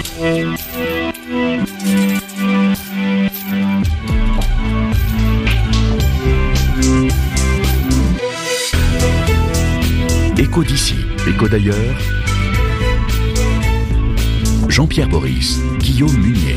Écho d'ici, écho d'ailleurs. Jean-Pierre Boris, Guillaume Munier.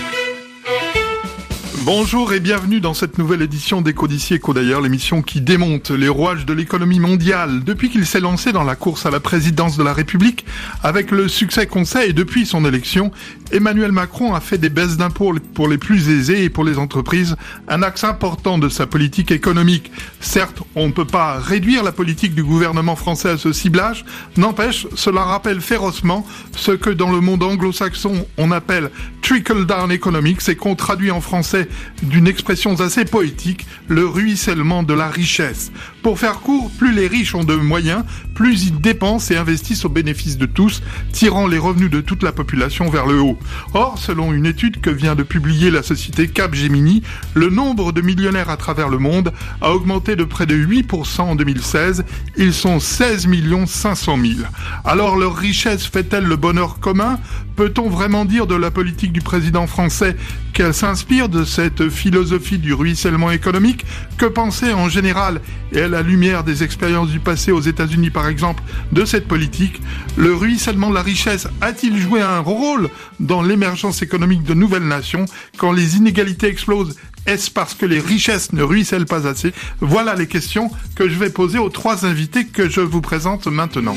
Bonjour et bienvenue dans cette nouvelle édition d'Écho d'ici, Écho d'ailleurs, l'émission qui démonte les rouages de l'économie mondiale. Depuis qu'il s'est lancé dans la course à la présidence de la République, avec le succès qu'on sait et depuis son élection, Emmanuel Macron a fait des baisses d'impôts pour les plus aisés et pour les entreprises un axe important de sa politique économique. Certes, on ne peut pas réduire la politique du gouvernement français à ce ciblage, n'empêche, cela rappelle férocement ce que dans le monde anglo-saxon on appelle trickle-down economics et qu'on traduit en français d'une expression assez poétique, le ruissellement de la richesse. Pour faire court, plus les riches ont de moyens, plus ils dépensent et investissent au bénéfice de tous, tirant les revenus de toute la population vers le haut. Or, selon une étude que vient de publier la société Capgemini, le nombre de millionnaires à travers le monde a augmenté de près de 8% en 2016. Ils sont 16 500 000. Alors, leur richesse fait-elle le bonheur commun ? Peut-on vraiment dire de la politique du président français qu'elle s'inspire de cette philosophie du ruissellement économique? Que penser en général, et à la lumière des expériences du passé aux États-Unis par exemple, de cette politique? Le ruissellement de la richesse a-t-il joué un rôle dans l'émergence économique de nouvelles nations? Quand les inégalités explosent, est-ce parce que les richesses ne ruissellent pas assez? Voilà les questions que je vais poser aux trois invités que je vous présente maintenant.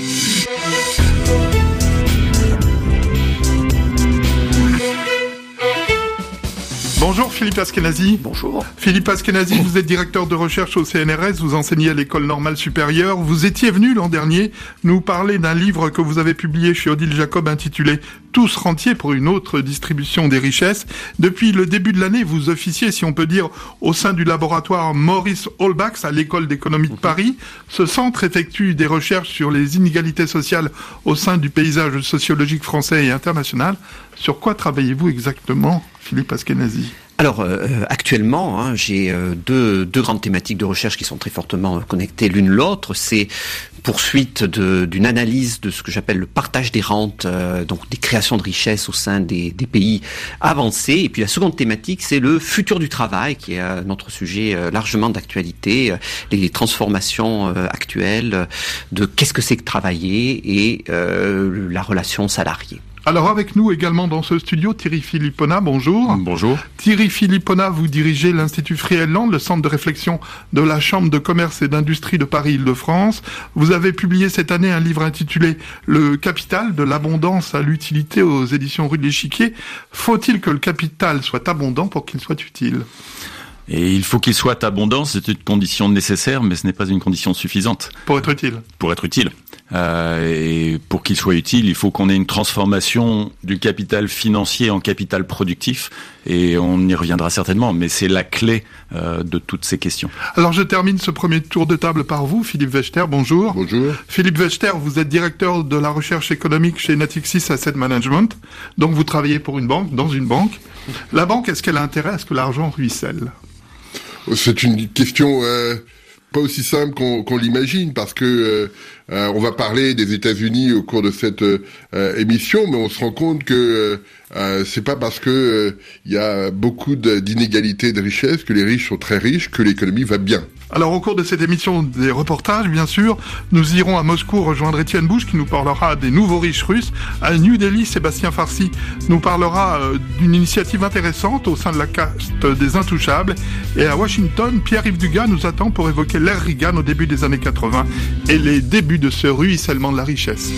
Bonjour Philippe Askenazi. Bonjour. Philippe Askenazi, vous êtes directeur de recherche au CNRS, vous enseignez à l'École normale supérieure. Vous étiez venu l'an dernier nous parler d'un livre que vous avez publié chez Odile Jacob intitulé « Tous rentiers pour une autre distribution des richesses ». Depuis le début de l'année, vous officiez, si on peut dire, au sein du laboratoire Maurice Holbach à l'École d'économie de Paris. Ce centre effectue des recherches sur les inégalités sociales au sein du paysage sociologique français et international. Sur quoi travaillez-vous exactement, Philippe Askenazi? Alors, actuellement, j'ai deux grandes thématiques de recherche qui sont très fortement connectées l'une l'autre. C'est poursuite d'une analyse de ce que j'appelle le partage des rentes, donc des créations de richesses au sein des pays avancés. Et puis la seconde thématique, c'est le futur du travail, qui est notre sujet largement d'actualité, les transformations actuelles de qu'est-ce que c'est que travailler et la relation salariée. Alors avec nous également dans ce studio, Thierry Philippona, bonjour. Bonjour. Thierry Philippona, vous dirigez l'Institut Friedland, le centre de réflexion de la Chambre de commerce et d'industrie de Paris-Île-de-France. Vous avez publié cette année un livre intitulé « Le capital, de l'abondance à l'utilité » aux éditions Rue de l'Échiquier. Faut-il que le capital soit abondant pour qu'il soit utile ? Et il faut qu'il soit abondant, c'est une condition nécessaire, mais ce n'est pas une condition suffisante. Pour être utile. Pour être utile. Et pour qu'il soit utile, il faut qu'on ait une transformation du capital financier en capital productif. Et on y reviendra certainement, mais c'est la clé de toutes ces questions. Alors je termine ce premier tour de table par vous, Philippe Wechter, bonjour. Bonjour. Philippe Wechter, vous êtes directeur de la recherche économique chez Natixis Asset Management. Donc vous travaillez pour une banque, dans une banque. La banque, est-ce qu'elle a intérêt à ce que l'argent ruisselle ? C'est une question pas aussi simple qu'on l'imagine, parce que on va parler des États-Unis au cours de cette émission, mais on se rend compte que c'est pas parce que il y a beaucoup d'inégalités de richesse que les riches sont très riches que l'économie va bien. Alors au cours de cette émission des reportages, bien sûr, nous irons à Moscou rejoindre Étienne Bouche qui nous parlera des nouveaux riches russes. À New Delhi, Sébastien Farsi nous parlera d'une initiative intéressante au sein de la caste des Intouchables. Et à Washington, Pierre-Yves Dugas nous attend pour évoquer l'ère Reagan au début des années 80 et les débuts de ce ruissellement de la richesse.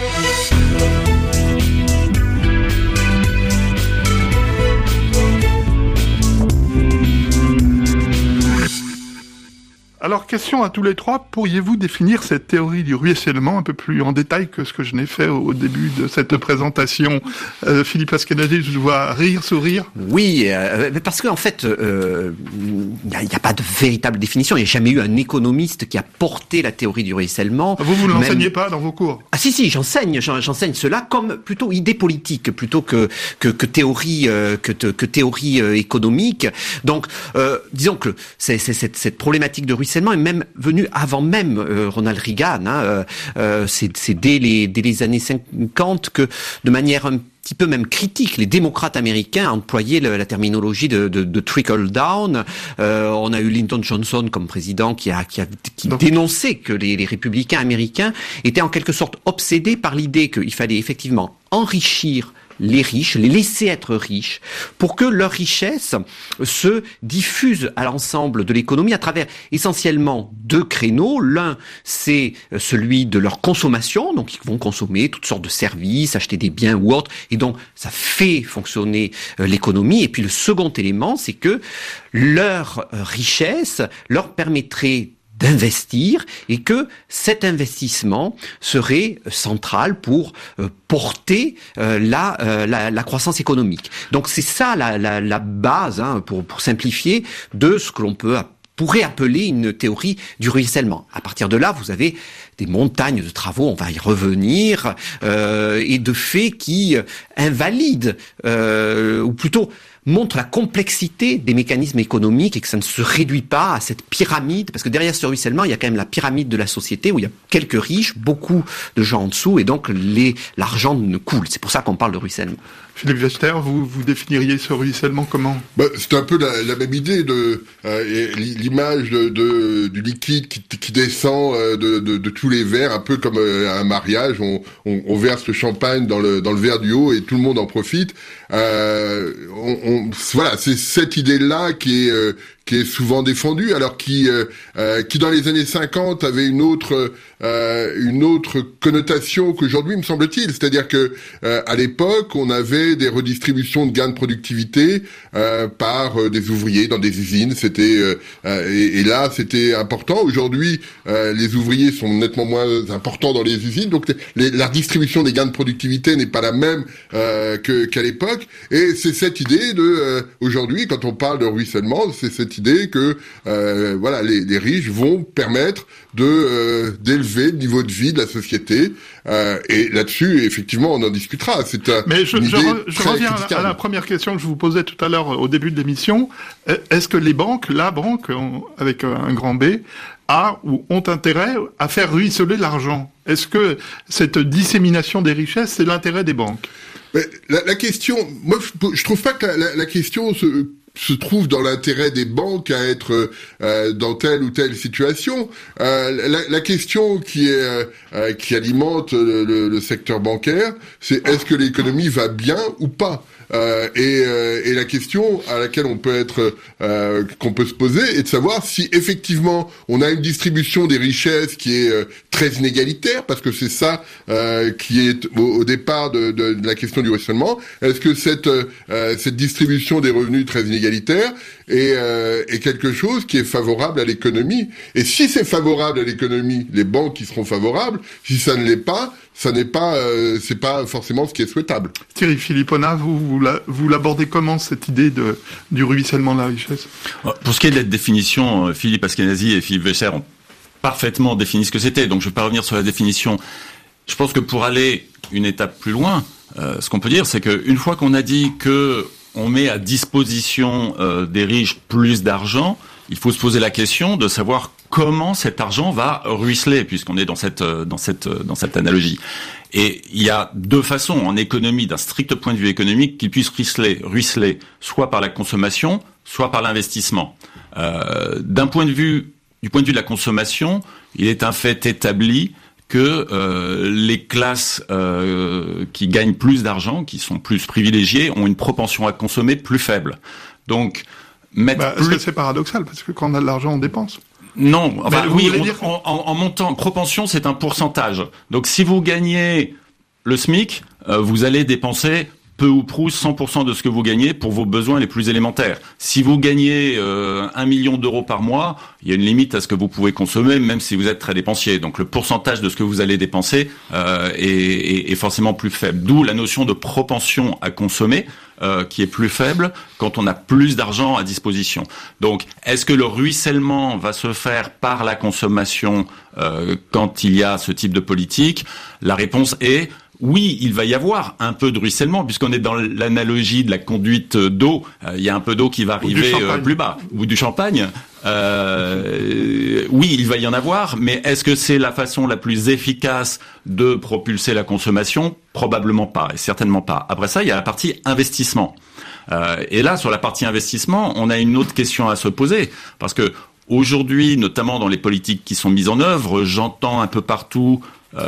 Alors, question à tous les trois, pourriez-vous définir cette théorie du ruissellement un peu plus en détail que ce que je n'ai fait au début de cette présentation? Philippe Askenazi, je vois rire, sourire. Oui, parce qu'en fait, il n'y a pas de véritable définition. Il n'y a jamais eu un économiste qui a porté la théorie du ruissellement. Vous ne l'enseignez pas dans vos cours? Ah si, j'enseigne cela comme plutôt idée politique, plutôt que théorie, théorie économique. Donc, disons que cette problématique de ruissellement est même venu avant même Ronald Reagan. C'est dès les années 50 que, de manière un petit peu même critique. Les démocrates américains employaient la terminologie de trickle down. On a eu Lyndon Johnson comme président qui dénonçait que les républicains américains étaient en quelque sorte obsédés par l'idée qu'il fallait effectivement enrichir les riches, les laisser être riches, pour que leur richesse se diffuse à l'ensemble de l'économie à travers essentiellement deux créneaux. L'un, c'est celui de leur consommation, donc ils vont consommer toutes sortes de services, acheter des biens ou autres, et donc ça fait fonctionner l'économie. Et puis le second élément, c'est que leur richesse leur permettrait d'investir et que cet investissement serait central pour porter la croissance économique. Donc c'est ça la base, pour simplifier, de ce que l'on pourrait appeler une théorie du ruissellement. À partir de là, vous avez des montagnes de travaux, on va y revenir, et de faits qui invalident, ou plutôt montre la complexité des mécanismes économiques et que ça ne se réduit pas à cette pyramide, parce que derrière ce ruissellement, il y a quand même la pyramide de la société où il y a quelques riches, beaucoup de gens en dessous, et donc l'argent ne coule. C'est pour ça qu'on parle de ruissellement. Philippe Wester, vous définiriez ce ruissellement comment ? C'est un peu la même idée de l'image du liquide qui descend de tous les verres, un peu comme un mariage. On verse le champagne dans le verre du haut et tout le monde en profite. Voilà, c'est cette idée-là qui est souvent défendue, alors qui dans les années 50 avait une autre connotation qu'aujourd'hui, me semble-t-il. C'est-à-dire que à l'époque, on avait des redistributions de gains de productivité par des ouvriers dans des usines. C'était et là, c'était important. Aujourd'hui, les ouvriers sont nettement moins importants dans les usines, donc la redistribution des gains de productivité n'est pas la même qu'à l'époque. Et c'est cette idée aujourd'hui, quand on parle de ruissellement, c'est cette idée que voilà, les riches vont permettre d'élever le niveau de vie de la société, et là-dessus, effectivement, on en discutera. Mais je reviens à la première question que je vous posais tout à l'heure au début de l'émission. Est-ce que la banque, avec un grand B, a ou ont intérêt à faire ruisseler l'argent ? Est-ce que cette dissémination des richesses, c'est l'intérêt des banques ? Mais la question, moi, je trouve pas que la question se trouve dans l'intérêt des banques à être dans telle ou telle situation. La question qui alimente le secteur bancaire, c'est est-ce que l'économie va bien ou pas ? Et la question à laquelle qu'on peut se poser est de savoir si effectivement on a une distribution des richesses qui est très inégalitaire, parce que c'est ça qui est au départ de la question du ruissellement. Est-ce que cette distribution des revenus très inégalitaire est quelque chose qui est favorable à l'économie? Et si c'est favorable à l'économie, les banques qui seront favorables. Si ça ne l'est pas, c'est pas forcément ce qui est souhaitable. Thierry Philippona, vous l'abordez comment, cette idée du ruissellement de la richesse ? Pour ce qui est de la définition, Philippe Askenazi et Philippe Wester ont parfaitement défini ce que c'était, donc je ne vais pas revenir sur la définition. Je pense que pour aller une étape plus loin, ce qu'on peut dire, c'est qu'une fois qu'on a dit que on met à disposition des riches plus d'argent, il faut se poser la question de savoir comment cet argent va ruisseler, puisqu'on est dans cette analogie. Et il y a deux façons en économie, d'un strict point de vue économique, qu'il puisse ruisseler soit par la consommation, soit par l'investissement. Du point de vue de la consommation, il est un fait établi que les classes qui gagnent plus d'argent, qui sont plus privilégiées, ont une propension à consommer plus faible. Donc, est-ce que c'est paradoxal, parce que quand on a de l'argent, on dépense? Non, enfin, oui, en montant, propension, c'est un pourcentage. Donc, si vous gagnez le SMIC, vous allez dépenser peu ou prou 100% de ce que vous gagnez pour vos besoins les plus élémentaires. Si vous gagnez 1 million d'euros par mois, il y a une limite à ce que vous pouvez consommer, même si vous êtes très dépensier. Donc le pourcentage de ce que vous allez dépenser est forcément plus faible. D'où la notion de propension à consommer, qui est plus faible quand on a plus d'argent à disposition. Donc, est-ce que le ruissellement va se faire par la consommation quand il y a ce type de politique ? La réponse est oui, il va y avoir un peu de ruissellement, puisqu'on est dans l'analogie de la conduite d'eau. Il y a un peu d'eau qui va arriver plus bas, ou du champagne. Oui, il va y en avoir, mais est-ce que c'est la façon la plus efficace de propulser la consommation ? Probablement pas, et certainement pas. Après ça, il y a la partie investissement. Et là, sur la partie investissement, on a une autre question à se poser, parce que aujourd'hui, notamment dans les politiques qui sont mises en œuvre, j'entends un peu partout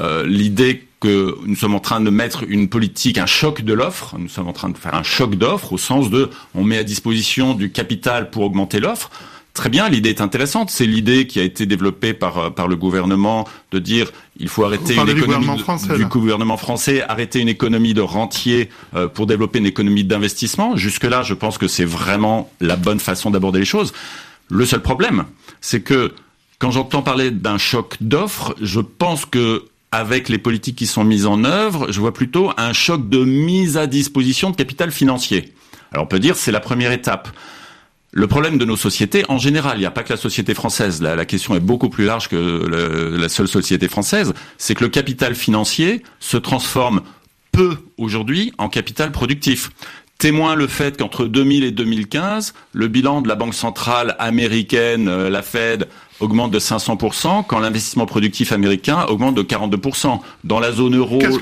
l'idée que nous sommes en train de mettre une politique, un choc de l'offre. Nous sommes en train de faire un choc d'offre au sens de on met à disposition du capital pour augmenter l'offre. Très bien, l'idée est intéressante. C'est l'idée qui a été développée par le gouvernement de dire il faut arrêter une économie du gouvernement français, arrêter une économie de rentier pour développer une économie d'investissement. Jusque-là, je pense que c'est vraiment la bonne façon d'aborder les choses. Le seul problème, c'est que quand j'entends parler d'un choc d'offres, je pense que avec les politiques qui sont mises en œuvre, je vois plutôt un choc de mise à disposition de capital financier. Alors on peut dire c'est la première étape. Le problème de nos sociétés, en général, il n'y a pas que la société française, la question est beaucoup plus large que la seule société française, c'est que le capital financier se transforme peu aujourd'hui en capital productif. Témoin le fait qu'entre 2000 et 2015, le bilan de la Banque centrale américaine, la Fed, augmente de 500%, quand l'investissement productif américain augmente de 42%. Dans la zone euro... Qu'est-ce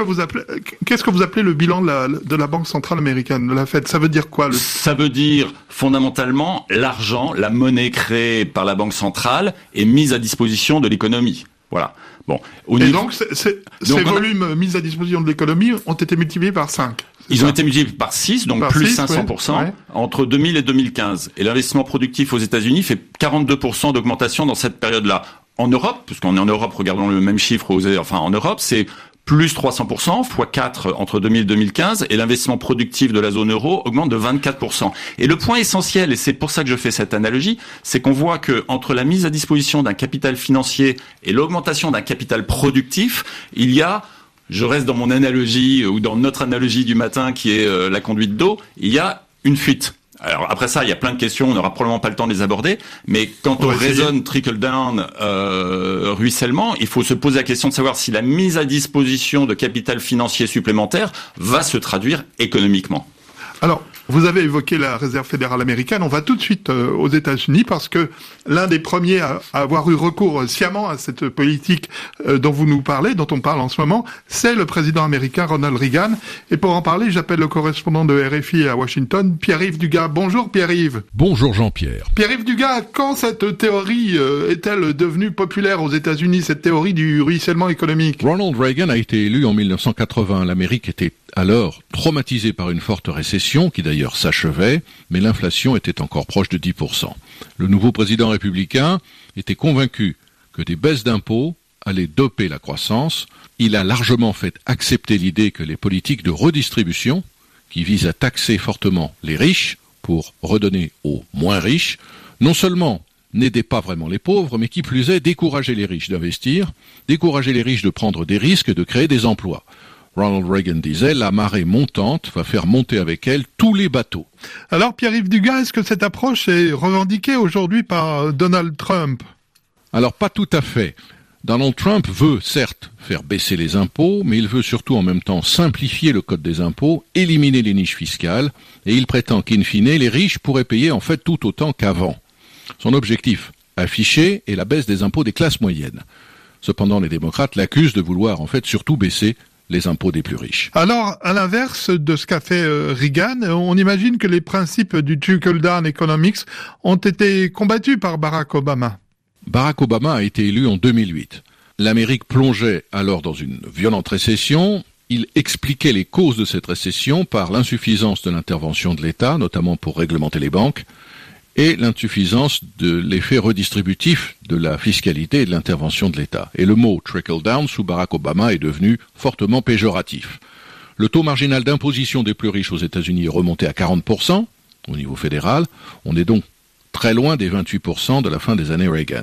que vous appelez le bilan de la Banque centrale américaine, de la Fed ? Ça veut dire quoi Ça veut dire, fondamentalement, l'argent, la monnaie créée par la Banque centrale est mise à disposition de l'économie. Voilà. Bon. Donc, ces volumes mis à disposition de l'économie ont été multipliés par 5. Ils ont été multipliés par 6, donc par plus 500%, entre 2000 et 2015. Et l'investissement productif aux États-Unis fait 42% d'augmentation dans cette période-là. En Europe, puisqu'on est en Europe, regardons le même chiffre en Europe, c'est plus 300%, fois 4 entre 2000 et 2015, et l'investissement productif de la zone euro augmente de 24%. Et le point essentiel, et c'est pour ça que je fais cette analogie, c'est qu'on voit que entre la mise à disposition d'un capital financier et l'augmentation d'un capital productif, il y a, je reste dans mon analogie, ou dans notre analogie du matin qui est la conduite d'eau, il y a une fuite. Alors après ça, il y a plein de questions, on n'aura probablement pas le temps de les aborder, mais quand on raisonne trickle-down, ruissellement, il faut se poser la question de savoir si la mise à disposition de capital financier supplémentaire va se traduire économiquement. Alors, vous avez évoqué la Réserve fédérale américaine. On va tout de suite aux États-Unis parce que l'un des premiers à avoir eu recours sciemment à cette politique dont vous nous parlez, dont on parle en ce moment, c'est le président américain Ronald Reagan. Et pour en parler, j'appelle le correspondant de RFI à Washington, Pierre-Yves Dugas. Bonjour Pierre-Yves. Bonjour Jean-Pierre. Pierre-Yves Dugas, quand cette théorie est-elle devenue populaire aux États-Unis, cette théorie du ruissellement économique ? Ronald Reagan a été élu en 1980. L'Amérique était alors traumatisée par une forte récession qui d'ailleurs s'achevait, mais l'inflation était encore proche de 10%. Le nouveau président républicain était convaincu que des baisses d'impôts allaient doper la croissance. Il a largement fait accepter l'idée que les politiques de redistribution, qui visent à taxer fortement les riches pour redonner aux moins riches, non seulement n'aidaient pas vraiment les pauvres, mais qui plus est, décourageaient les riches d'investir, décourageaient les riches de prendre des risques et de créer des emplois. Ronald Reagan disait « La marée montante va faire monter avec elle tous les bateaux ». Alors Pierre-Yves Dugas, est-ce que cette approche est revendiquée aujourd'hui par Donald Trump ? Alors pas tout à fait. Donald Trump veut certes faire baisser les impôts, mais il veut surtout en même temps simplifier le code des impôts, éliminer les niches fiscales, et il prétend qu'in fine, les riches pourraient payer en fait tout autant qu'avant. Son objectif affiché est la baisse des impôts des classes moyennes. Cependant, les démocrates l'accusent de vouloir en fait surtout baisser les impôts des plus riches. Alors, à l'inverse de ce qu'a fait Reagan, on imagine que les principes du trickle-down economics ont été combattus par Barack Obama. Barack Obama a été élu en 2008. L'Amérique plongeait alors dans une violente récession. Il expliquait les causes de cette récession par l'insuffisance de l'intervention de l'État, notamment pour réglementer les banques, et l'insuffisance de l'effet redistributif de la fiscalité et de l'intervention de l'État. Et le mot « trickle-down » sous Barack Obama est devenu fortement péjoratif. Le taux marginal d'imposition des plus riches aux États-Unis est remonté à 40% au niveau fédéral. On est donc très loin des 28% de la fin des années Reagan.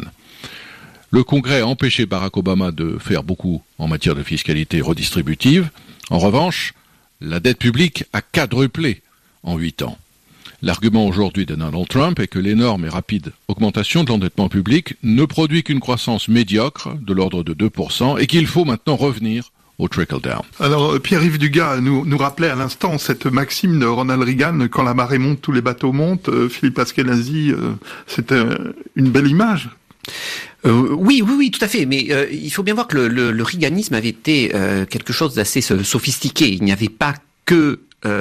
Le Congrès a empêché Barack Obama de faire beaucoup en matière de fiscalité redistributive. En revanche, la dette publique a quadruplé en 8 ans. L'argument aujourd'hui de Donald Trump est que l'énorme et rapide augmentation de l'endettement public ne produit qu'une croissance médiocre de l'ordre de 2% et qu'il faut maintenant revenir au trickle-down. Alors, Pierre-Yves Dugas nous rappelait à l'instant cette maxime de Ronald Reagan, quand la marée monte, tous les bateaux montent. Philippe Askenazi, c'était une belle image. Oui, tout à fait. Mais il faut bien voir que le Reaganisme avait été quelque chose d'assez sophistiqué. Il n'y avait pas que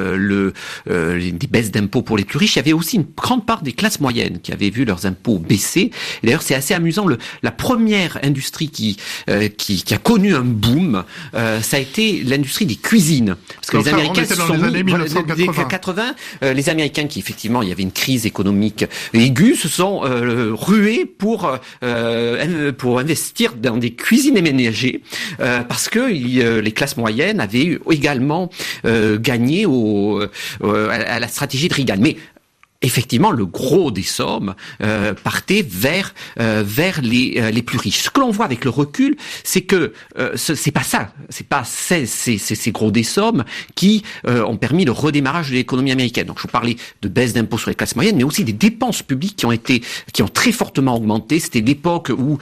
des baisses d'impôts pour les plus riches. Il y avait aussi une grande part des classes moyennes qui avaient vu leurs impôts baisser. Et d'ailleurs, c'est assez amusant. La première industrie qui a connu un boom, ça a été l'industrie des cuisines. Parce que donc les Américains se sont mis, dans les années 1980, les Américains qui effectivement, il y avait une crise économique aiguë, se sont rués pour investir dans des cuisines aménagées, parce que les classes moyennes avaient également gagné à la stratégie de Reagan. Mais effectivement, le gros des sommes partait vers les plus riches. Ce que l'on voit avec le recul, c'est que c'est pas ça, c'est pas ces gros des sommes qui ont permis le redémarrage de l'économie américaine. Donc, je vous parlais de baisse d'impôts sur les classes moyennes, mais aussi des dépenses publiques qui ont très fortement augmenté. C'était l'époque où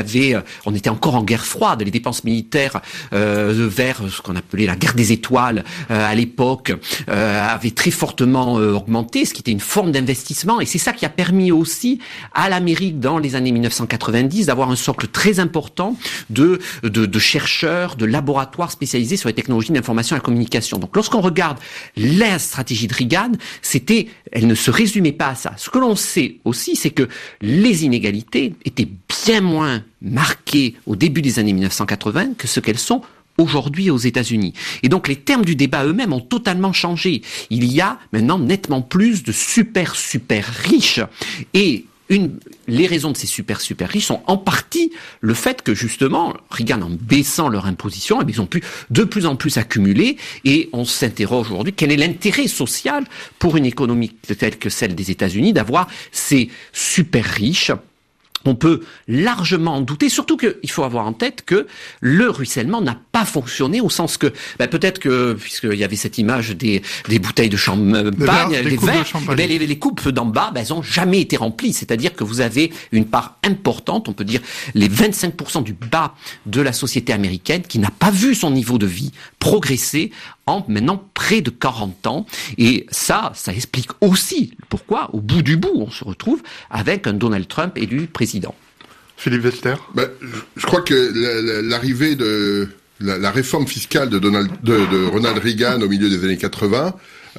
on était encore en guerre froide. Les dépenses militaires vers ce qu'on appelait la guerre des étoiles à l'époque avaient très fortement augmenté, ce qui était une forme d'investissement, et c'est ça qui a permis aussi à l'Amérique dans les années 1990 d'avoir un socle très important de chercheurs, de laboratoires spécialisés sur les technologies de l'information et de la communication. Donc lorsqu'on regarde la stratégie de Reagan, elle ne se résumait pas à ça. Ce que l'on sait aussi, c'est que les inégalités étaient bien moins marquées au début des années 1980 que ce qu'elles sont aujourd'hui aux États-Unis. Et donc les termes du débat eux-mêmes ont totalement changé. Il y a maintenant nettement plus de super riches. Et les raisons de ces super riches sont en partie le fait que justement, Reagan, en baissant leur imposition, ils ont pu de plus en plus accumuler, et on s'interroge aujourd'hui quel est l'intérêt social pour une économie telle que celle des États-Unis d'avoir ces super riches. On peut largement en douter, surtout qu'il faut avoir en tête que le ruissellement n'a pas fonctionné au sens que, peut-être que, puisqu'il y avait cette image des bouteilles de champagne, des verres, les coupes d'en bas, elles n'ont jamais été remplies. C'est-à-dire que vous avez une part importante, on peut dire les 25% du bas de la société américaine qui n'a pas vu son niveau de vie progresser en maintenant près de 40 ans. Et ça explique aussi pourquoi, au bout du bout, on se retrouve avec un Donald Trump élu président. Philippe Wester. Je crois que l'arrivée de la réforme fiscale de Ronald Reagan au milieu des années 80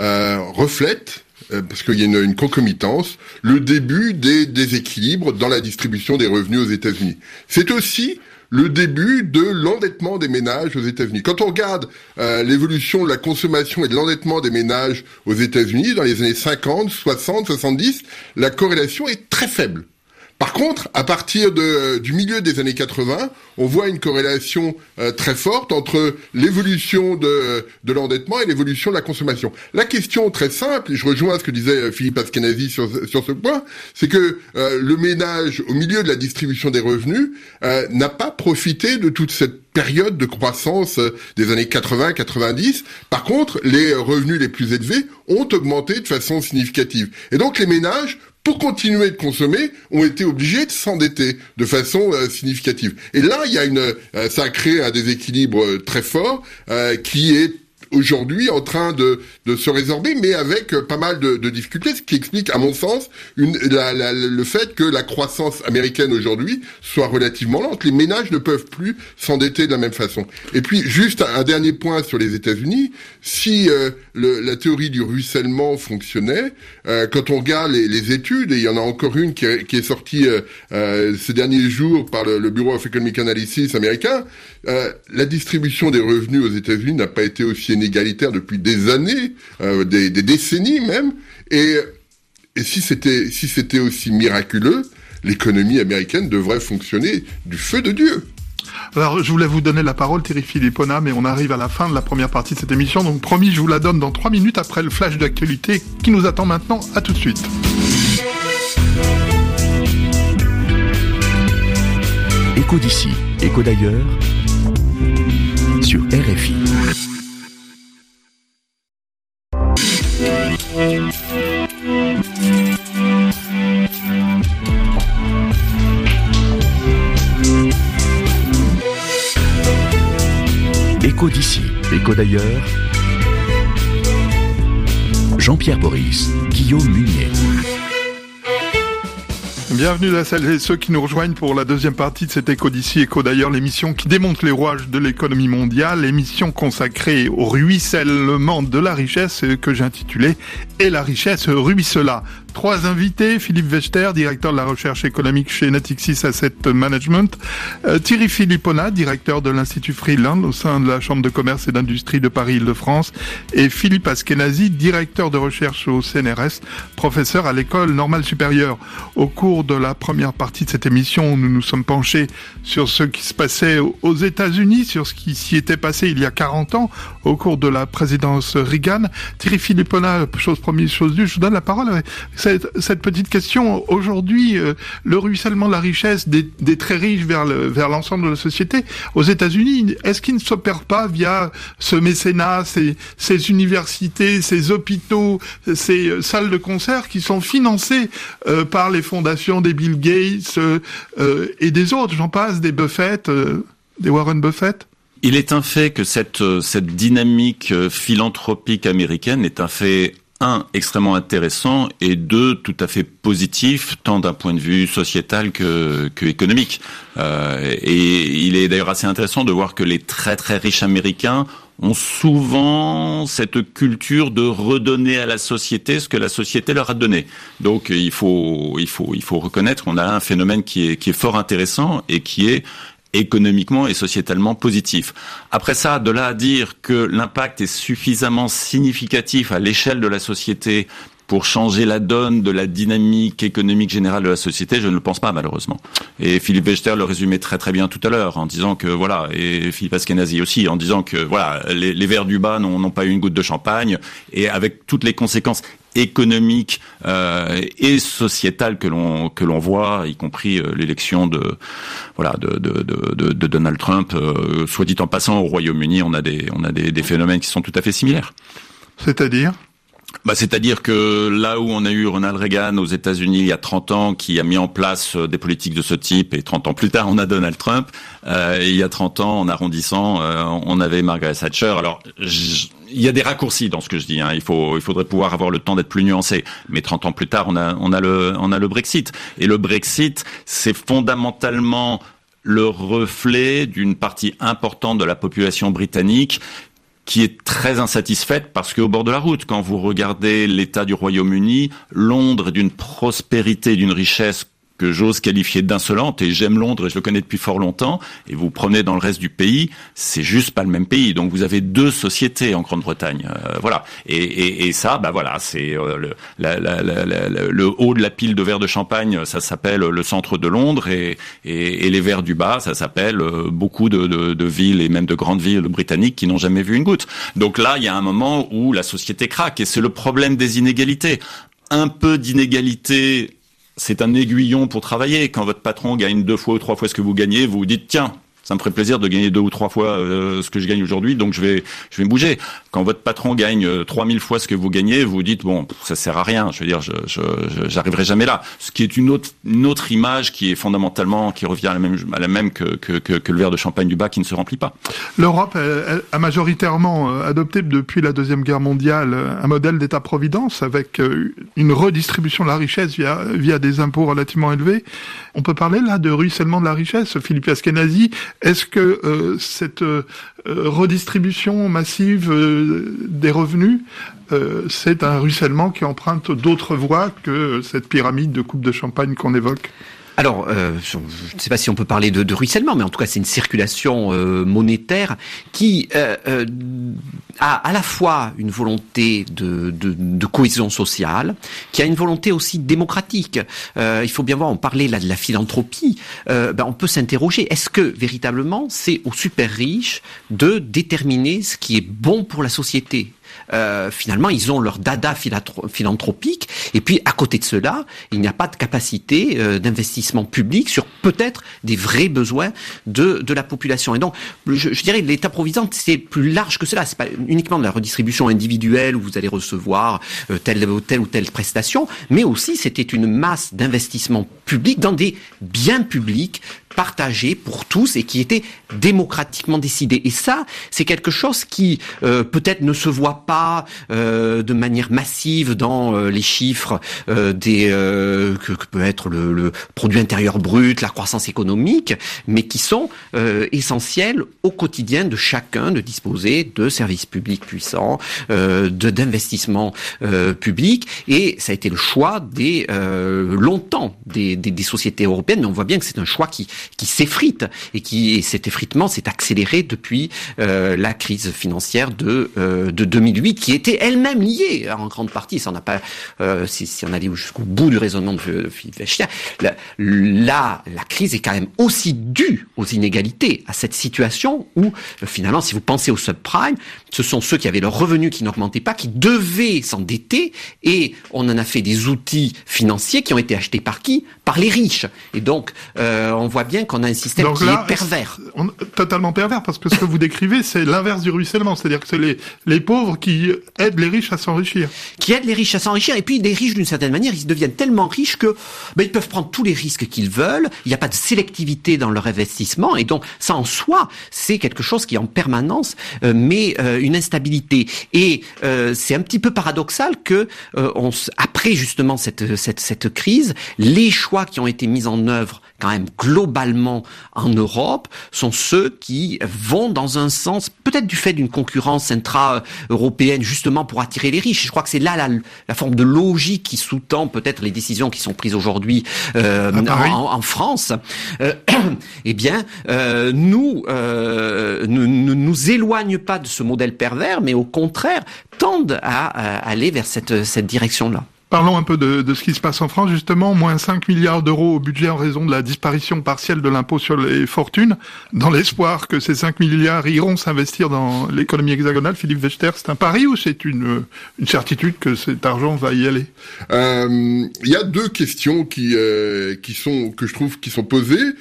reflète, parce qu'il y a une concomitance, le début des déséquilibres dans la distribution des revenus aux États-Unis. C'est aussi le début de l'endettement des ménages aux États-Unis. Quand on regarde l'évolution de la consommation et de l'endettement des ménages aux États-Unis dans les années 50, 60, 70, la corrélation est très faible. Par contre, à partir du milieu des années 80, on voit une corrélation très forte entre l'évolution de l'endettement et l'évolution de la consommation. La question très simple, et je rejoins ce que disait Philippe Askenazi sur ce point, c'est que le ménage, au milieu de la distribution des revenus, n'a pas profité de toute cette période de croissance des années 80-90. Par contre, les revenus les plus élevés ont augmenté de façon significative. Et donc les ménages, pour continuer de consommer, ont été obligés de s'endetter de façon significative. Et là, ça a créé un déséquilibre très fort qui est aujourd'hui en train de se résorber, mais avec pas mal de difficultés, ce qui explique, à mon sens, le fait que la croissance américaine aujourd'hui soit relativement lente. Les ménages ne peuvent plus s'endetter de la même façon. Et puis, juste un dernier point sur les États-Unis, si la théorie du ruissellement fonctionnait, quand on regarde les études, et il y en a encore une qui est sortie ces derniers jours par le Bureau of Economic Analysis américain, la distribution des revenus aux États-Unis n'a pas été aussi inégalitaire depuis des années, des décennies même, et si c'était aussi miraculeux, l'économie américaine devrait fonctionner du feu de Dieu. Alors, je voulais vous donner la parole, Thierry Philippona, mais on arrive à la fin de la première partie de cette émission, donc promis, je vous la donne dans 3 minutes après le flash d'actualité qui nous attend maintenant. À tout de suite. Écho d'ici, écho d'ailleurs, sur RFI. Écho d'ici, écho d'ailleurs. Jean-Pierre Boris, Guillaume Munier. Bienvenue à celles et ceux qui nous rejoignent pour la deuxième partie de cet Écho d'ici, écho d'ailleurs, l'émission qui démonte les rouages de l'économie mondiale, l'émission consacrée au ruissellement de la richesse que j'ai intitulée « Et la richesse ruissela ». 3 invités, Philippe Wechter, directeur de la recherche économique chez Natixis Asset Management, Thierry Philippona, directeur de l'Institut Friedland au sein de la Chambre de commerce et d'industrie de Paris-Île-de-France, et Philippe Askenazi, directeur de recherche au CNRS, professeur à l'École normale supérieure. Au cours de la première partie de cette émission, nous nous sommes penchés sur ce qui se passait aux États-Unis, sur ce qui s'y était passé il y a 40 ans, au cours de la présidence Reagan. Thierry Philippona, chose promise, chose due, je vous donne la parole. Cette petite question, aujourd'hui, le ruissellement de la richesse des très riches vers l'ensemble de la société, aux États-Unis, est-ce qu'il ne s'opère pas via ce mécénat, ces universités, ces hôpitaux, ces salles de concert qui sont financées par les fondations des Bill Gates et des autres, j'en passe, des Buffett, des Warren Buffett? Il est un fait que cette dynamique philanthropique américaine est un fait extrêmement intéressant et 2, tout à fait positif, tant d'un point de vue sociétal que économique. Et il est d'ailleurs assez intéressant de voir que les très très riches américains ont souvent cette culture de redonner à la société ce que la société leur a donné. Donc il faut reconnaître qu'on a un phénomène qui est fort intéressant et qui est économiquement et sociétalement positif. Après ça, de là à dire que l'impact est suffisamment significatif à l'échelle de la société pour changer la donne de la dynamique économique générale de la société, je ne le pense pas malheureusement. Et Philippe Wechter le résumait très très bien tout à l'heure en disant que voilà, et Philippe Askenazi aussi, en disant que voilà, les vers du bas n'ont pas eu une goutte de champagne, et avec toutes les conséquences économique et sociétale que l'on voit, y compris l'élection de Donald Trump. Soit dit en passant, au Royaume-Uni, on a des phénomènes qui sont tout à fait similaires. C'est-à-dire que là où on a eu Ronald Reagan aux États-Unis il y a 30 ans, qui a mis en place des politiques de ce type, et 30 ans plus tard, on a Donald Trump, et il y a 30 ans, en arrondissant, on avait Margaret Thatcher. Alors, il y a des raccourcis dans ce que je dis, hein. Il faudrait pouvoir avoir le temps d'être plus nuancé. Mais 30 ans plus tard, on a le Brexit. Et le Brexit, c'est fondamentalement le reflet d'une partie importante de la population britannique qui est très insatisfaite parce qu'au bord de la route, quand vous regardez l'état du Royaume-Uni, Londres est d'une prospérité, d'une richesse que j'ose qualifier d'insolente, et j'aime Londres et je le connais depuis fort longtemps, et vous prenez dans le reste du pays, c'est juste pas le même pays. Donc vous avez 2 sociétés en Grande-Bretagne, voilà. Et ça, voilà, c'est le haut de la pile de verres de champagne, ça s'appelle le centre de Londres, et les verres du bas, ça s'appelle beaucoup de villes et même de grandes villes britanniques qui n'ont jamais vu une goutte. Donc là, il y a un moment où la société craque, et c'est le problème des inégalités. Un peu d'inégalité, c'est un aiguillon pour travailler. Quand votre patron gagne 2 fois ou 3 fois ce que vous gagnez, vous vous dites tiens, ça me ferait plaisir de gagner 2 ou 3 fois ce que je gagne aujourd'hui, donc je vais me bouger. Quand votre patron gagne 3000 fois ce que vous gagnez, vous vous dites bon, ça sert à rien. Je veux dire, j'arriverai jamais là. Ce qui est une autre image qui est fondamentalement, qui revient à la même que le verre de champagne du bas qui ne se remplit pas. L'Europe elle a majoritairement adopté depuis la Deuxième Guerre mondiale un modèle d'État-providence avec une redistribution de la richesse via des impôts relativement élevés. On peut parler là de ruissellement de la richesse, Philippe Askenazi. Est-ce que cette redistribution massive des revenus, c'est un ruissellement qui emprunte d'autres voies que cette pyramide de coupe de champagne qu'on évoque? Alors, je ne sais pas si on peut parler de ruissellement, mais en tout cas, c'est une circulation monétaire qui a à la fois une volonté de cohésion sociale, qui a une volonté aussi démocratique. Il faut bien voir, on parlait là de la philanthropie. On peut s'interroger, est-ce que véritablement c'est aux super riches de déterminer ce qui est bon pour la société? Finalement, ils ont leur dada philanthropique, et puis à côté de cela, il n'y a pas de capacité d'investissement public sur peut-être des vrais besoins de la population. Et donc, je dirais, l'État-providence, c'est plus large que cela. C'est pas uniquement de la redistribution individuelle où vous allez recevoir telle ou telle prestation, mais aussi c'était une masse d'investissement public publics, dans des biens publics partagés pour tous et qui étaient démocratiquement décidés. Et ça, c'est quelque chose qui peut-être ne se voit pas de manière massive dans les chiffres que peut être le produit intérieur brut, la croissance économique, mais qui sont essentiels au quotidien de chacun de disposer de services publics puissants, d'investissements publics. Et ça a été le choix longtemps des sociétés européennes, mais on voit bien que c'est un choix qui s'effrite et cet effritement s'est accéléré depuis la crise financière de 2008, qui était elle-même liée en grande partie. Ça, on n'a pas, si on allait jusqu'au bout du raisonnement de Philippe Wechter, la crise est quand même aussi due aux inégalités, à cette situation où finalement, si vous pensez au subprime, ce sont ceux qui avaient leurs revenus qui n'augmentaient pas, qui devaient s'endetter, et on en a fait des outils financiers qui ont été achetés par qui ? Par les riches. Et donc, on voit bien qu'on a un système est pervers. Totalement pervers, parce que ce que vous décrivez, c'est l'inverse du ruissellement. C'est-à-dire que c'est les pauvres qui aident les riches à s'enrichir. Qui aident les riches à s'enrichir, et puis les riches, d'une certaine manière, ils deviennent tellement riches que ils peuvent prendre tous les risques qu'ils veulent, il n'y a pas de sélectivité dans leur investissement, et donc ça en soi, c'est quelque chose qui en permanence met une instabilité. Et c'est un petit peu paradoxal que après justement cette crise, les choix qui ont été mis en œuvre quand même globalement en Europe sont ceux qui vont dans un sens, peut-être du fait d'une concurrence intra-européenne, justement pour attirer les riches. Je crois que c'est là la forme de logique qui sous-tend peut-être les décisions qui sont prises aujourd'hui en France. Eh bien, nous éloigne pas de ce modèle pervers, mais au contraire tendent à aller vers cette direction-là. Parlons un peu de ce qui se passe en France, justement. Moins 5 milliards d'euros au budget en raison de la disparition partielle de l'impôt sur les fortunes, dans l'espoir que ces 5 milliards iront s'investir dans l'économie hexagonale. Philippe Wechter, c'est un pari ou c'est une certitude que cet argent va y aller? Il y a deux questions que je trouve qui sont posées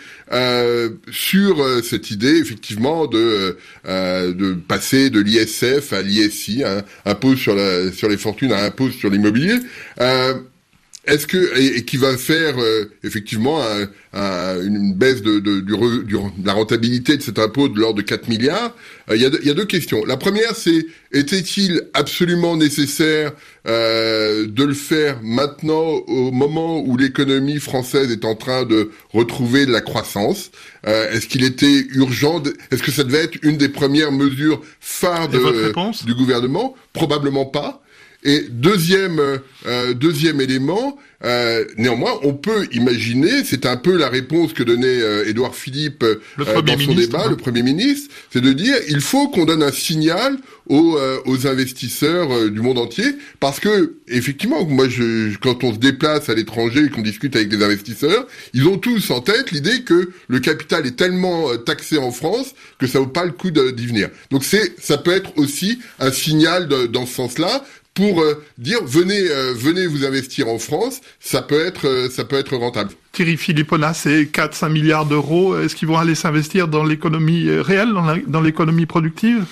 sur cette idée effectivement de passer de l'ISF à l'ISI, impôt sur les fortunes à impôt sur l'immobilier. Est-ce que et qui va faire effectivement une baisse de la rentabilité de cet impôt de l'ordre de 4 milliards. Il y a deux questions. La première, c'est était-il absolument nécessaire de le faire maintenant au moment où l'économie française est en train de retrouver de la croissance? Est-ce qu'il était urgent? Est-ce que ça devait être une des premières mesures phares du gouvernement? Probablement pas. Et deuxième élément, néanmoins, on peut imaginer, c'est un peu la réponse que donnait Édouard Philippe dans son débat, le Premier ministre, c'est de dire il faut qu'on donne un signal aux investisseurs du monde entier, parce que effectivement, moi, quand on se déplace à l'étranger et qu'on discute avec des investisseurs, ils ont tous en tête l'idée que le capital est tellement taxé en France que ça vaut pas le coup d'y venir. Donc ça peut être aussi un signal dans ce sens-là, pour dire venez vous investir en France, ça peut être rentable. Thierry Philippona, c'est 4-5 milliards d'euros. Est-ce qu'ils vont aller s'investir dans l'économie réelle, dans l'économie productive?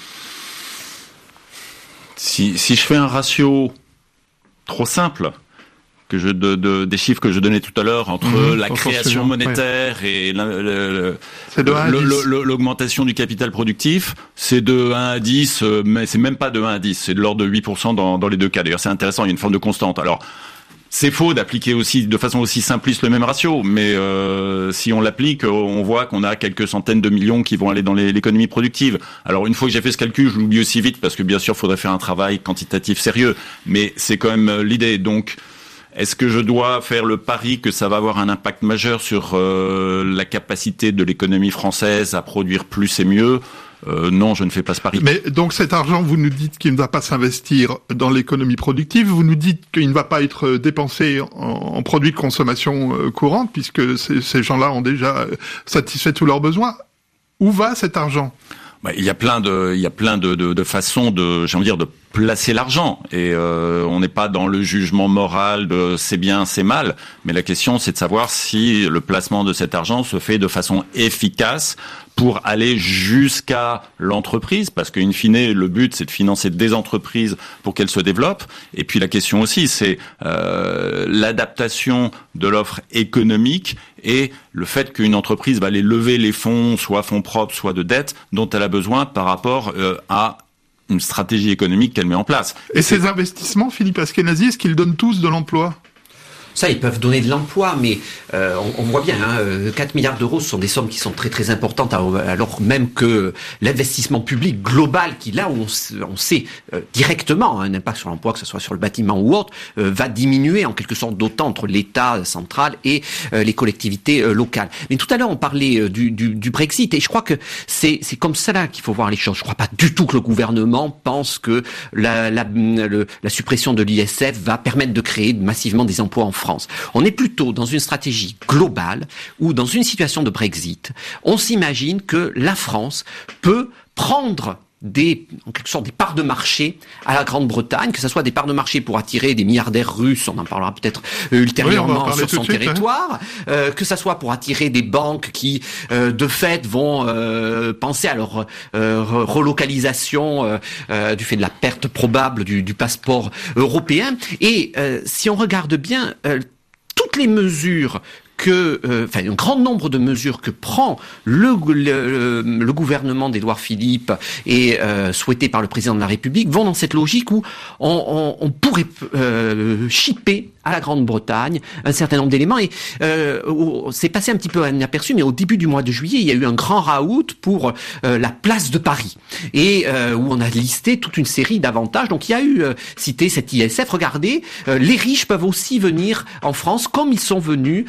Si je fais un ratio trop simple, des chiffres que je donnais tout à l'heure entre la création monétaire et l'augmentation du capital productif, c'est de 1 à 10, mais c'est même pas de 1 à 10, c'est de l'ordre de 8% dans les deux cas. D'ailleurs, c'est intéressant, il y a une forme de constante. Alors, c'est faux d'appliquer aussi de façon aussi simpliste le même ratio, mais si on l'applique, on voit qu'on a quelques centaines de millions qui vont aller dans l'économie productive. Alors une fois que j'ai fait ce calcul, je l'oublie aussi vite parce que bien sûr, il faudrait faire un travail quantitatif sérieux, mais c'est quand même l'idée. Donc, est-ce que je dois faire le pari que ça va avoir un impact majeur sur la capacité de l'économie française à produire plus et mieux? Non, je ne fais pas ce pari. Mais donc cet argent, vous nous dites qu'il ne va pas s'investir dans l'économie productive, vous nous dites qu'il ne va pas être dépensé en produits de consommation courante, puisque ces gens-là ont déjà satisfait tous leurs besoins. Où va cet argent? Il y a plein de façons de placer l'argent. Et on n'est pas dans le jugement moral de c'est bien, c'est mal, mais la question c'est de savoir si le placement de cet argent se fait de façon efficace pour aller jusqu'à l'entreprise, parce qu'in fine, le but, c'est de financer des entreprises pour qu'elles se développent. Et puis la question aussi, c'est l'adaptation de l'offre économique et le fait qu'une entreprise va aller lever les fonds, soit fonds propres, soit de dette, dont elle a besoin par rapport à une stratégie économique qu'elle met en place. Et ces investissements, Philippe Askenazi, est-ce qu'ils donnent tous de l'emploi ? Ça, ils peuvent donner de l'emploi, mais on voit bien, 4 milliards d'euros, ce sont des sommes qui sont très très importantes, alors même que l'investissement public global, qui là où on sait directement un impact sur l'emploi, que ce soit sur le bâtiment ou autre, va diminuer en quelque sorte d'autant entre l'État central et les collectivités locales. Mais tout à l'heure, on parlait du Brexit, et je crois que c'est comme ça là qu'il faut voir les choses. Je crois pas du tout que le gouvernement pense que la suppression de l'ISF va permettre de créer massivement des emplois en France. On est plutôt dans une stratégie globale où, dans une situation de Brexit, on s'imagine que la France peut prendre en quelque sorte des parts de marché à la Grande-Bretagne, que ce soit des parts de marché pour attirer des milliardaires russes, on en parlera peut-être ultérieurement sur son territoire, que ce soit pour attirer des banques qui de fait vont penser à leur relocalisation du fait de la perte probable du passeport européen. Et si on regarde bien toutes les mesures un grand nombre de mesures que prend le gouvernement d'Édouard Philippe et souhaitées par le président de la République vont dans cette logique où on pourrait shipper à la Grande-Bretagne un certain nombre d'éléments. Et c'est passé un petit peu inaperçu, mais au début du mois de juillet, il y a eu un grand raout pour la place de Paris, et où on a listé toute une série d'avantages. Donc il y a eu cité cet ISF. Regardez, les riches peuvent aussi venir en France, comme ils sont venus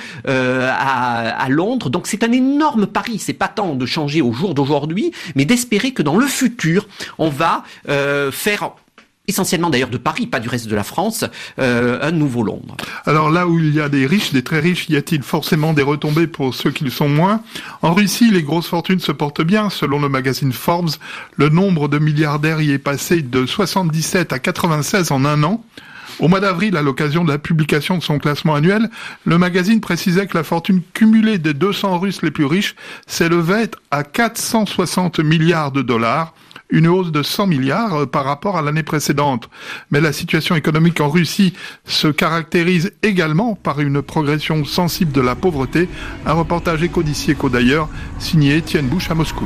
à Londres. Donc c'est un énorme pari. C'est pas tant de changer au jour d'aujourd'hui, mais d'espérer que dans le futur, on va faire, essentiellement d'ailleurs de Paris, pas du reste de la France, un nouveau Londres. Alors là où il y a des riches, des très riches, y a-t-il forcément des retombées pour ceux qui le sont moins ? En Russie, les grosses fortunes se portent bien. Selon le magazine Forbes, le nombre de milliardaires y est passé de 77 à 96 en un an. Au mois d'avril, à l'occasion de la publication de son classement annuel, le magazine précisait que la fortune cumulée des 200 Russes les plus riches s'élevait à 460 milliards de dollars, une hausse de 100 milliards par rapport à l'année précédente. Mais la situation économique en Russie se caractérise également par une progression sensible de la pauvreté. Un reportage Éco d'ici, Éco d'ailleurs, signé Étienne Bouche à Moscou.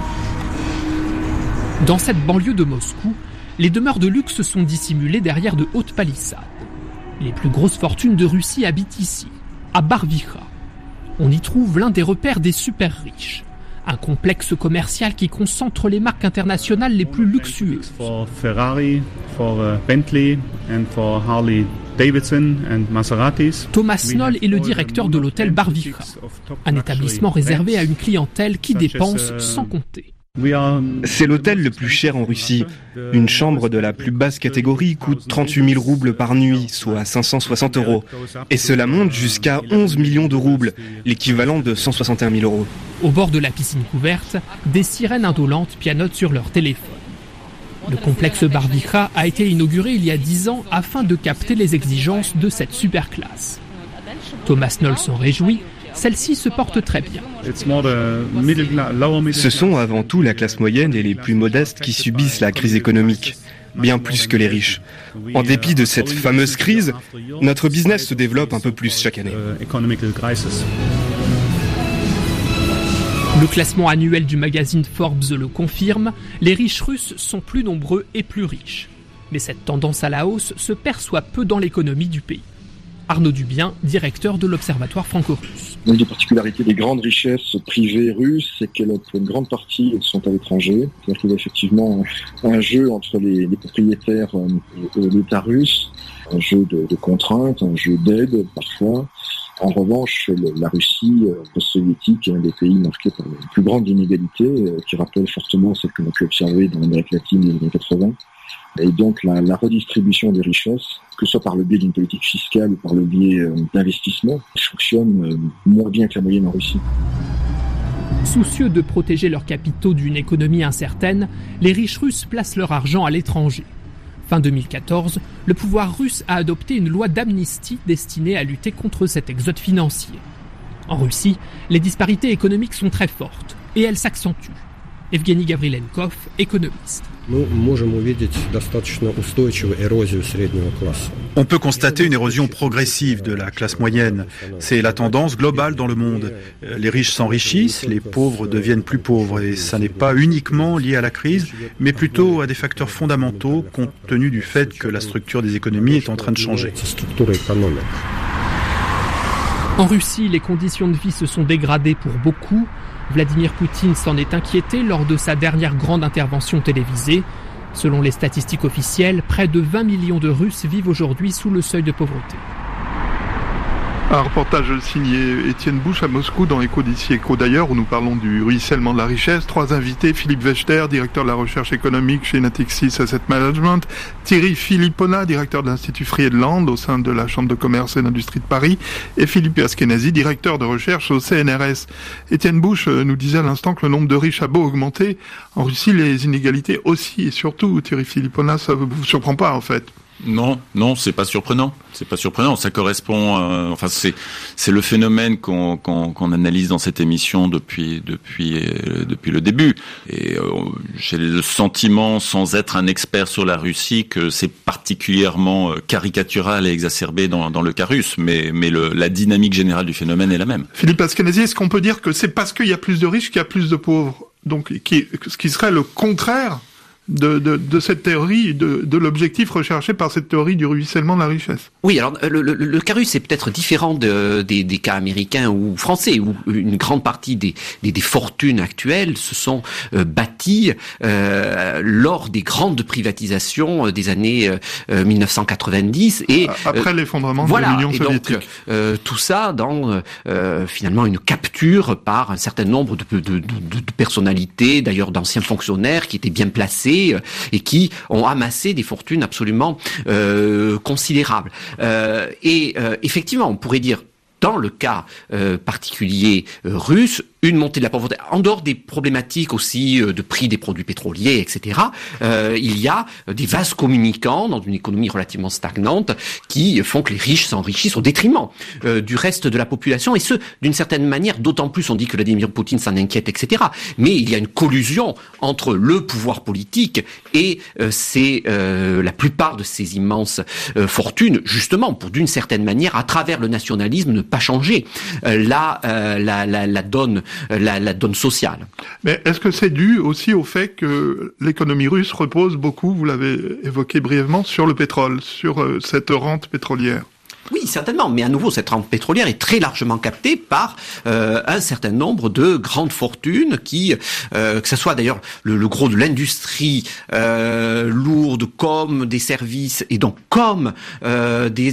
Dans cette banlieue de Moscou, les demeures de luxe sont dissimulées derrière de hautes palissades. Les plus grosses fortunes de Russie habitent ici, à Barvikha. On y trouve l'un des repères des super riches. Un complexe commercial qui concentre les marques internationales les plus luxueuses. For Ferrari, for Bentley and for Harley Davidson and Maseratis. Thomas Noll est le directeur de l'hôtel Barvikha, un établissement réservé à une clientèle qui dépense sans compter. C'est l'hôtel le plus cher en Russie. Une chambre de la plus basse catégorie coûte 38 000 roubles par nuit, soit 560 €. Et cela monte jusqu'à 11 millions de roubles, l'équivalent de 161 000 €. Au bord de la piscine couverte, des sirènes indolentes pianotent sur leur téléphone. Le complexe Barvikha a été inauguré il y a 10 ans afin de capter les exigences de cette superclasse. Thomas Noll s'en réjouit. Celle-ci se porte très bien. Ce sont avant tout la classe moyenne et les plus modestes qui subissent la crise économique, bien plus que les riches. En dépit de cette fameuse crise, notre business se développe un peu plus chaque année. Le classement annuel du magazine Forbes le confirme, les riches russes sont plus nombreux et plus riches. Mais cette tendance à la hausse se perçoit peu dans l'économie du pays. Arnaud Dubien, directeur de l'Observatoire franco-russe. Une des particularités des grandes richesses privées russes, c'est qu'elles, pour une grande partie, sont à l'étranger. C'est-à-dire qu'il y a effectivement un jeu entre les propriétaires et l'État russe, un jeu de contraintes, un jeu d'aide parfois. En revanche, la Russie post-soviétique est un des pays marqués par une plus grande inégalité, qui rappelle fortement celle que l'on a pu observer dans l'Amérique latine dans les années 80. Et donc la redistribution des richesses, que ce soit par le biais d'une politique fiscale ou par le biais d'investissement, fonctionne moins bien que la moyenne en Russie. Soucieux de protéger leurs capitaux d'une économie incertaine, les riches russes placent leur argent à l'étranger. Fin 2014, le pouvoir russe a adopté une loi d'amnistie destinée à lutter contre cet exode financier. En Russie, les disparités économiques sont très fortes et elles s'accentuent. Evgeny Gavrilenkov, économiste. On peut constater une érosion progressive de la classe moyenne. C'est la tendance globale dans le monde. Les riches s'enrichissent, les pauvres deviennent plus pauvres. Et ça n'est pas uniquement lié à la crise, mais plutôt à des facteurs fondamentaux compte tenu du fait que la structure des économies est en train de changer. En Russie, les conditions de vie se sont dégradées pour beaucoup. Vladimir Poutine s'en est inquiété lors de sa dernière grande intervention télévisée. Selon les statistiques officielles, près de 20 millions de Russes vivent aujourd'hui sous le seuil de pauvreté. Un reportage signé Étienne Bouche à Moscou dans Écho d'ici, Écho d'ailleurs, où nous parlons du ruissellement de la richesse. 3 invités, Philippe Wechter, directeur de la recherche économique chez Natixis Asset Management, Thierry Philippona, directeur de l'Institut Friedland au sein de la Chambre de commerce et d'industrie de Paris, et Philippe Askenazi, directeur de recherche au CNRS. Étienne Bouche nous disait à l'instant que le nombre de riches a beau augmenter, en Russie les inégalités aussi, et surtout, Thierry Philippona, ça ne vous surprend pas en fait? Non, c'est pas surprenant. C'est pas surprenant. Ça correspond. C'est le phénomène qu'on analyse dans cette émission depuis le début. Et j'ai le sentiment, sans être un expert sur la Russie, que c'est particulièrement caricatural et exacerbé dans le cas russe. Mais la dynamique générale du phénomène est la même. Philippe Askenazi, est-ce qu'on peut dire que c'est parce qu'il y a plus de riches qu'il y a plus de pauvres? Donc, ce qui serait le contraire de cette théorie, de l'objectif recherché par cette théorie du ruissellement de la richesse. Oui, alors le cas russe est peut-être différent des cas américains ou français, où une grande partie des fortunes actuelles se sont bâties lors des grandes privatisations des années 1990 et après l'effondrement de l'Union soviétique. Donc, tout ça dans finalement une capture par un certain nombre de personnalités, d'ailleurs d'anciens fonctionnaires qui étaient bien placés et qui ont amassé des fortunes absolument considérables. Effectivement, on pourrait dire, dans le cas particulier russe, une montée de la pauvreté, en dehors des problématiques aussi de prix des produits pétroliers, etc., il y a des vases communicants dans une économie relativement stagnante qui font que les riches s'enrichissent au détriment du reste de la population, et ce, d'une certaine manière, d'autant plus on dit que Vladimir Poutine s'en inquiète, etc. Mais il y a une collusion entre le pouvoir politique et la plupart de ces immenses fortunes, justement, pour d'une certaine manière, à travers le nationalisme, ne pas changer la donne sociale. Mais est-ce que c'est dû aussi au fait que l'économie russe repose beaucoup, vous l'avez évoqué brièvement, sur le pétrole, sur cette rente pétrolière? Oui, certainement, mais à nouveau, cette rente pétrolière est très largement captée par un certain nombre de grandes fortunes qui, que ce soit d'ailleurs le gros de l'industrie lourde, comme des services, et donc comme du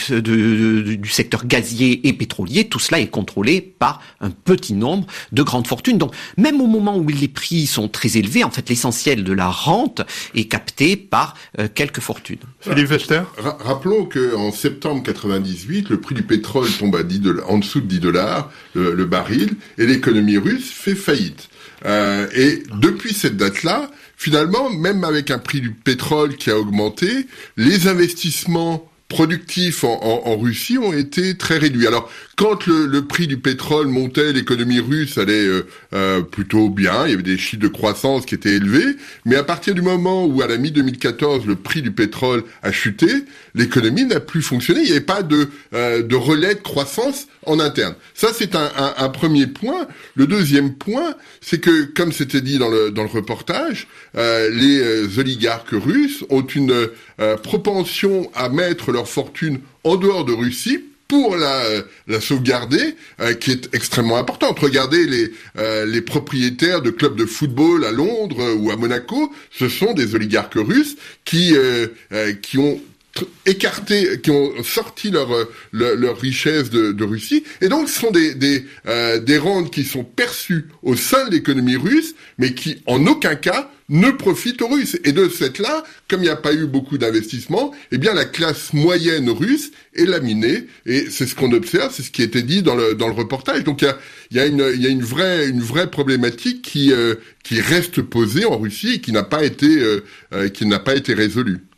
secteur gazier et pétrolier, tout cela est contrôlé par un petit nombre de grandes fortunes. Donc, même au moment où les prix sont très élevés, en fait, l'essentiel de la rente est capté par quelques fortunes. Philippe Wechter. Rappelons qu'en septembre 98, le prix du pétrole tombe à $10, en dessous de $10 le baril, et l'économie russe fait faillite. Et depuis cette date-là, finalement, même avec un prix du pétrole qui a augmenté, les investissements productifs en Russie ont été très réduits. Alors, quand le prix du pétrole montait, l'économie russe allait plutôt bien, il y avait des chiffres de croissance qui étaient élevés, mais à partir du moment où, à la mi-2014, le prix du pétrole a chuté, l'économie n'a plus fonctionné, il n'y avait pas de relais de croissance en interne. Ça, c'est un premier point. Le deuxième point, c'est que, comme c'était dit dans le reportage, les oligarques russes ont une propension à mettre leur fortune en dehors de Russie pour la sauvegarder, qui est extrêmement importante. Regardez les propriétaires de clubs de football à Londres ou à Monaco, ce sont des oligarques russes qui ont qui ont sorti leur richesse de Russie, et donc ce sont des rentes qui sont perçues au sein de l'économie russe, mais qui en aucun cas ne profitent aux Russes. Et de cette là, comme il n'y a pas eu beaucoup d'investissements, eh bien la classe moyenne russe est laminée, et c'est ce qu'on observe, c'est ce qui était dit dans le reportage. Donc il y a une vraie problématique qui reste posée en Russie et qui n'a pas été résolue.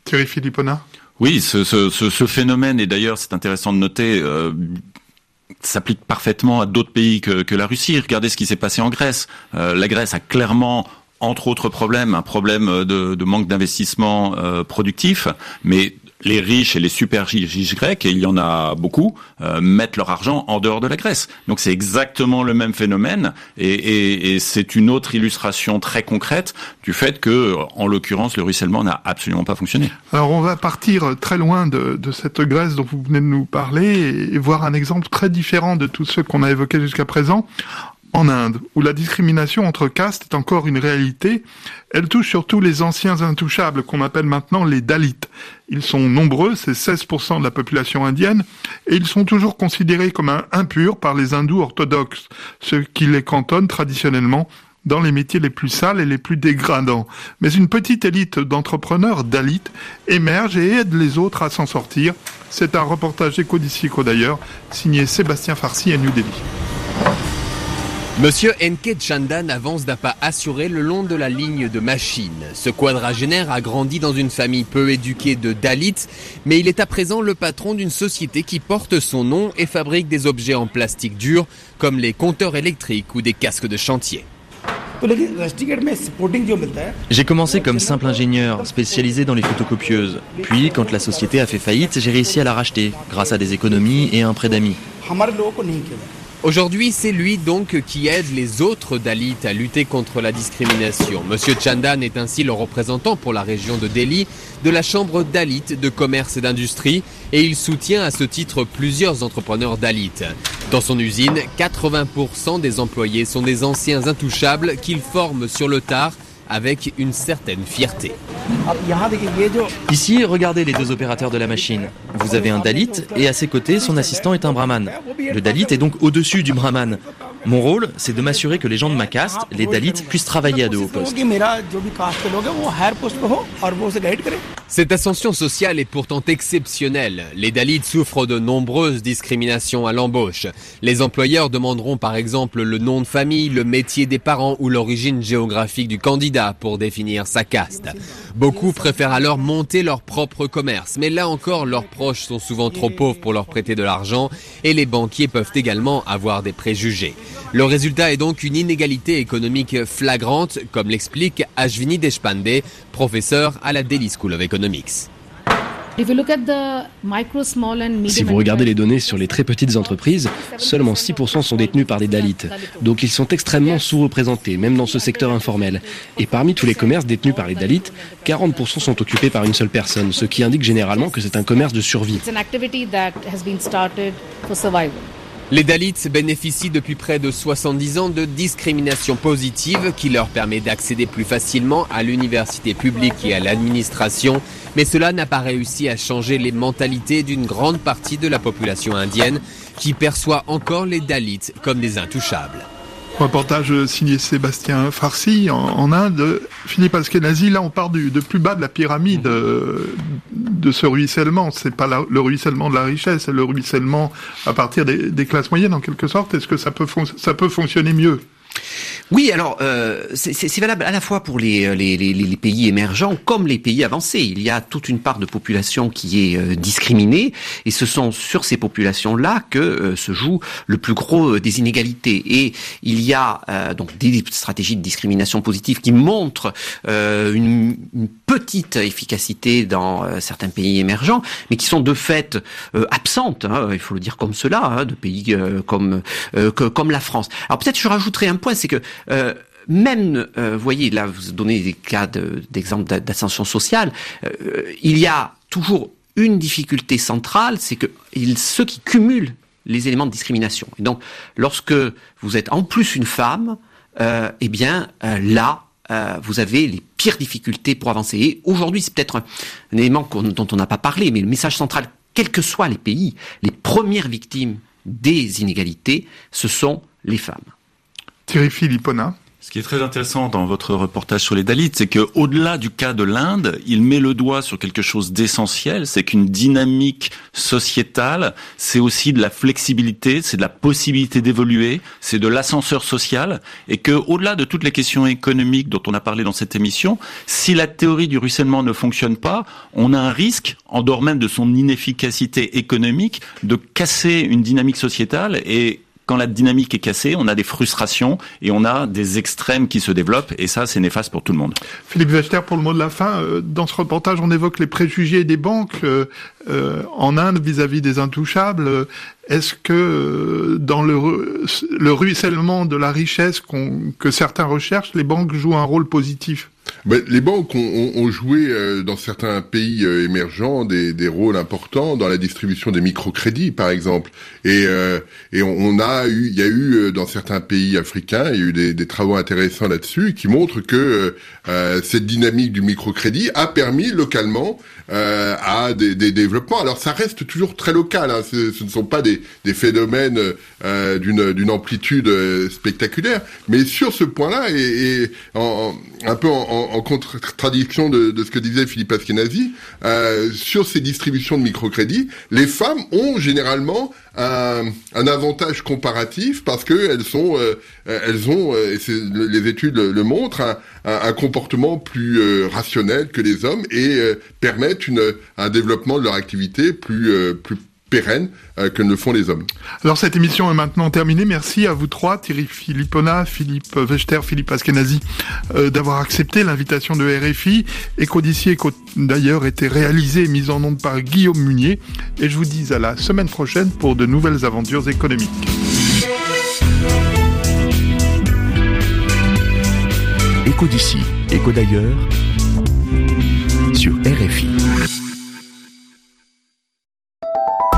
Thierry Philippona. Oui, ce phénomène, et d'ailleurs c'est intéressant de noter, s'applique parfaitement à d'autres pays que la Russie. Regardez ce qui s'est passé en Grèce. La Grèce a clairement, entre autres problèmes, un problème de manque d'investissement productif, mais les riches et les super riches grecs, et il y en a beaucoup, mettent leur argent en dehors de la Grèce. Donc c'est exactement le même phénomène, et c'est une autre illustration très concrète du fait que, en l'occurrence, le ruissellement n'a absolument pas fonctionné. Alors on va partir très loin de cette Grèce dont vous venez de nous parler et voir un exemple très différent de tous ceux qu'on a évoqués jusqu'à présent. En Inde, où la discrimination entre castes est encore une réalité, elle touche surtout les anciens intouchables qu'on appelle maintenant les Dalits. Ils sont nombreux, c'est 16% de la population indienne, et ils sont toujours considérés comme impurs par les hindous orthodoxes, ce qui les cantonne traditionnellement dans les métiers les plus sales et les plus dégradants. Mais une petite élite d'entrepreneurs Dalits émerge et aide les autres à s'en sortir. C'est un reportage Éco d'ici, Éco d'ailleurs, signé Sébastien Farcy à New Delhi. Monsieur N.K. Chandan avance d'un pas assuré le long de la ligne de machine. Ce quadragénaire a grandi dans une famille peu éduquée de Dalits, mais il est à présent le patron d'une société qui porte son nom et fabrique des objets en plastique dur, comme les compteurs électriques ou des casques de chantier. J'ai commencé comme simple ingénieur, spécialisé dans les photocopieuses. Puis, quand la société a fait faillite, j'ai réussi à la racheter, grâce à des économies et un prêt d'amis. Aujourd'hui, c'est lui donc qui aide les autres Dalits à lutter contre la discrimination. Monsieur Chandan est ainsi le représentant pour la région de Delhi de la Chambre Dalit de commerce et d'industrie et il soutient à ce titre plusieurs entrepreneurs Dalits. Dans son usine, 80% des employés sont des anciens intouchables qu'il forme sur le tard avec une certaine fierté. Ici, regardez les deux opérateurs de la machine. Vous avez un Dalit et à ses côtés, son assistant est un brahman. Le Dalit est donc au-dessus du brahman. Mon rôle, c'est de m'assurer que les gens de ma caste, les Dalits, puissent travailler à de hauts postes. Cette ascension sociale est pourtant exceptionnelle. Les Dalits souffrent de nombreuses discriminations à l'embauche. Les employeurs demanderont par exemple le nom de famille, le métier des parents ou l'origine géographique du candidat pour définir sa caste. Beaucoup préfèrent alors monter leur propre commerce, mais là encore, leurs proches sont souvent trop pauvres pour leur prêter de l'argent et les banquiers peuvent également avoir des préjugés. Le résultat est donc une inégalité économique flagrante, comme l'explique Ashwini Deshpande, professeur à la Delhi School of Economics. Si vous regardez les données sur les très petites entreprises, seulement 6% sont détenus par des Dalits. Donc ils sont extrêmement sous-représentés, même dans ce secteur informel. Et parmi tous les commerces détenus par les Dalits, 40% sont occupés par une seule personne, ce qui indique généralement que c'est un commerce de survie. Les Dalits bénéficient depuis près de 70 ans de discrimination positive qui leur permet d'accéder plus facilement à l'université publique et à l'administration. Mais cela n'a pas réussi à changer les mentalités d'une grande partie de la population indienne qui perçoit encore les Dalits comme des intouchables. Reportage signé Sébastien Farcy en Inde. Philippe Askenazi, là on part de plus bas de la pyramide de ce ruissellement. C'est pas le ruissellement de la richesse, c'est le ruissellement à partir des classes moyennes en quelque sorte. Est-ce que ça peut fonctionner mieux ? Oui, alors c'est valable à la fois pour les pays émergents comme les pays avancés. Il y a toute une part de population qui est discriminée et ce sont sur ces populations-là que se joue le plus gros des inégalités. Et il y a donc des stratégies de discrimination positive qui montrent une petite efficacité dans certains pays émergents, mais qui sont de fait absentes, hein, il faut le dire comme cela, hein, de pays comme la France. Alors peut-être je rajouterai un point, c'est que même, vous voyez, là vous donnez des cas d'exemple d'ascension sociale, il y a toujours une difficulté centrale, c'est que ceux qui cumulent les éléments de discrimination. Et donc, lorsque vous êtes en plus une femme, eh bien là, vous avez les pires difficultés pour avancer. Et aujourd'hui, c'est peut-être un élément dont on n'a pas parlé, mais le message central, quels que soient les pays, les premières victimes des inégalités, ce sont les femmes. Thierry Philippona. Ce qui est très intéressant dans votre reportage sur les Dalits, c'est que au-delà du cas de l'Inde, il met le doigt sur quelque chose d'essentiel, c'est qu'une dynamique sociétale, c'est aussi de la flexibilité, c'est de la possibilité d'évoluer, c'est de l'ascenseur social, et que au-delà de toutes les questions économiques dont on a parlé dans cette émission, si la théorie du ruissellement ne fonctionne pas, on a un risque, en dehors même de son inefficacité économique, de casser une dynamique sociétale. Et quand la dynamique est cassée, on a des frustrations et on a des extrêmes qui se développent, et ça, c'est néfaste pour tout le monde. Philippe Waechter, pour le mot de la fin, dans ce reportage, on évoque les préjugés des banques en Inde vis-à-vis des intouchables. Est-ce que dans le ruissellement de la richesse que certains recherchent, les banques jouent un rôle positif ? Les banques ont joué dans certains pays émergents des rôles importants dans la distribution des microcrédits, par exemple. Et il y a eu dans certains pays africains, il y a eu des travaux intéressants là-dessus qui montrent que cette dynamique du microcrédit a permis localement à des développements. Alors ça reste toujours très local, hein. Ce ne sont pas des phénomènes d'une amplitude spectaculaire, mais sur ce point-là, et un peu en contradiction de ce que disait Philippe Ashkenazi, sur ces distributions de microcrédits, les femmes ont généralement un avantage comparatif parce que elles ont, et les études le montrent, un comportement plus rationnel que les hommes et permettent un développement de leur activité plus pérenne que ne le font les hommes. Alors cette émission est maintenant terminée. Merci à vous trois, Thierry Philippona, Philippe Waechter, Philippe Ashkenazi, d'avoir accepté l'invitation de RFI. Éco-d'ici, d'ailleurs, était réalisé et mis en onde par Guillaume Munier. Et je vous dis à la semaine prochaine pour de nouvelles aventures économiques. Éco d'ici, éco d'ailleurs, sur RFI.